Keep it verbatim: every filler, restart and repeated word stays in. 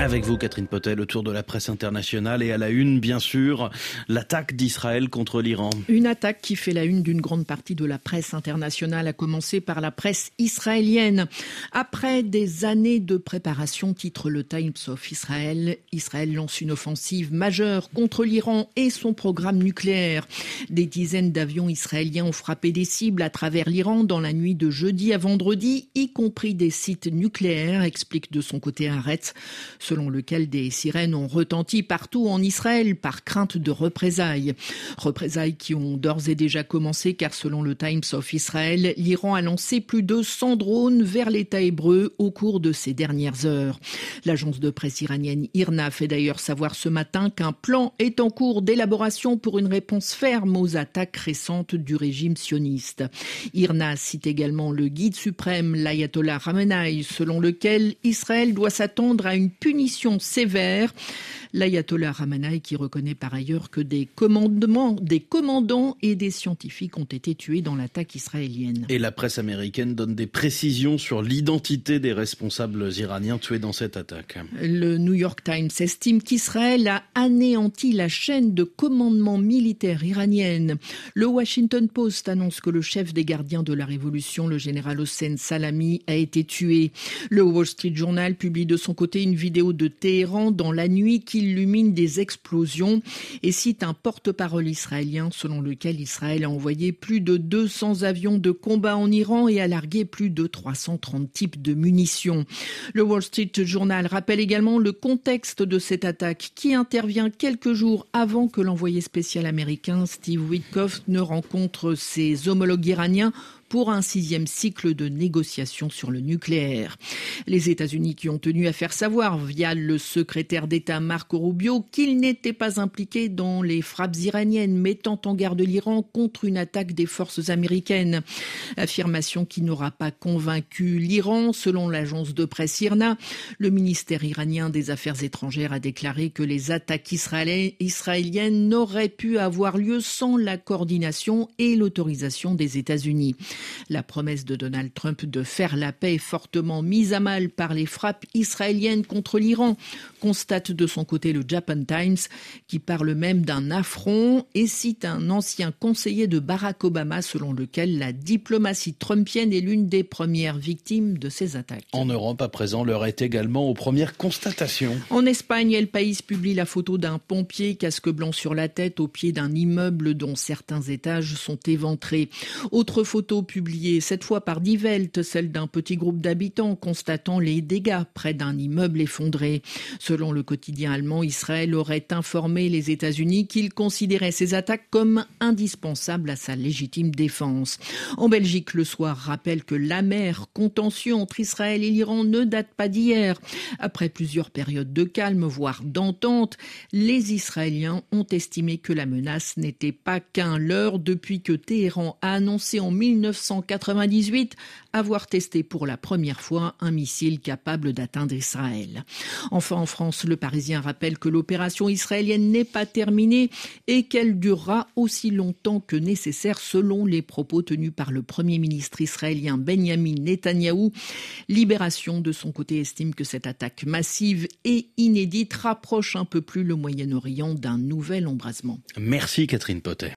Avec vous, Catherine Potet, le tour de la presse internationale et à la une, bien sûr, l'attaque d'Israël contre l'Iran. Une attaque qui fait la une d'une grande partie de la presse internationale, à commencer par la presse israélienne. Après des années de préparation, titre le Times of Israel, Israël lance une offensive majeure contre l'Iran et son programme nucléaire. Des dizaines d'avions israéliens ont frappé des cibles à travers l'Iran dans la nuit de jeudi à vendredi, y compris des sites nucléaires, explique de son côté Haaretz, selon lequel des sirènes ont retenti partout en Israël par crainte de représailles. Représailles qui ont d'ores et déjà commencé car selon le Times of Israel, l'Iran a lancé plus de cent drones vers l'État hébreu au cours de ces dernières heures. L'agence de presse iranienne IRNA fait d'ailleurs savoir ce matin qu'un plan est en cours d'élaboration pour une réponse ferme aux attaques récentes du régime sioniste. IRNA cite également le guide suprême, l'ayatollah Khamenei, selon lequel Israël doit s'attendre à une punition sévère. L'ayatollah Khamenei qui reconnaît par ailleurs que des commandements, des commandants et des scientifiques ont été tués dans l'attaque israélienne. Et la presse américaine donne des précisions sur l'identité des responsables iraniens tués dans cette attaque. Le New York Times estime qu'Israël a anéanti la chaîne de commandement militaire iranienne. Le Washington Post annonce que le chef des gardiens de la révolution, le général Hossein Salami, a été tué. Le Wall Street Journal publie de son côté une vidéo de Téhéran dans la nuit qui illumine des explosions et cite un porte-parole israélien selon lequel Israël a envoyé plus de deux cents avions de combat en Iran et a largué plus de trois cent trente types de munitions. Le Wall Street Journal rappelle également le contexte de cette attaque qui intervient quelques jours avant que l'envoyé spécial américain Steve Witkoff ne rencontre ses homologues iraniens pour un sixième cycle de négociations sur le nucléaire. Les États-Unis qui ont tenu à faire savoir via le secrétaire d'État Marco Rubio qu'ils n'étaient pas impliqués dans les frappes iraniennes mettant en garde l'Iran contre une attaque des forces américaines. Affirmation qui n'aura pas convaincu l'Iran. Selon l'agence de presse IRNA, le ministère iranien des Affaires étrangères a déclaré que les attaques israéliennes n'auraient pu avoir lieu sans la coordination et l'autorisation des États-Unis. La promesse de Donald Trump de faire la paix est fortement mise à mal par les frappes israéliennes contre l'Iran, constate de son côté le Japan Times, qui parle même d'un affront et cite un ancien conseiller de Barack Obama selon lequel la diplomatie trumpienne est l'une des premières victimes de ces attaques. En Europe, à présent, l'heure est également aux premières constatations. En Espagne, El País publie la photo d'un pompier, casque blanc sur la tête, au pied d'un immeuble dont certains étages sont éventrés. Autre photo publiée cette fois par Die Welt, celle d'un petit groupe d'habitants constatant les dégâts près d'un immeuble effondré. Selon le quotidien allemand, Israël aurait informé les États-Unis qu'il considérait ces attaques comme indispensables à sa légitime défense. En Belgique, Le Soir rappelle que l'amer contentieux entre Israël et l'Iran ne date pas d'hier. Après plusieurs périodes de calme, voire d'entente, les Israéliens ont estimé que la menace n'était pas qu'un leurre depuis que Téhéran a annoncé en mille neuf cent quatre-vingt-dix-huit avoir testé pour la première fois un missile capable d'atteindre Israël. Enfin, en France, Le Parisien rappelle que l'opération israélienne n'est pas terminée et qu'elle durera aussi longtemps que nécessaire selon les propos tenus par le Premier ministre israélien Benyamin Netanyahou. Libération, de son côté, estime que cette attaque massive et inédite rapproche un peu plus le Moyen-Orient d'un nouvel embrasement. Merci Catherine Potet.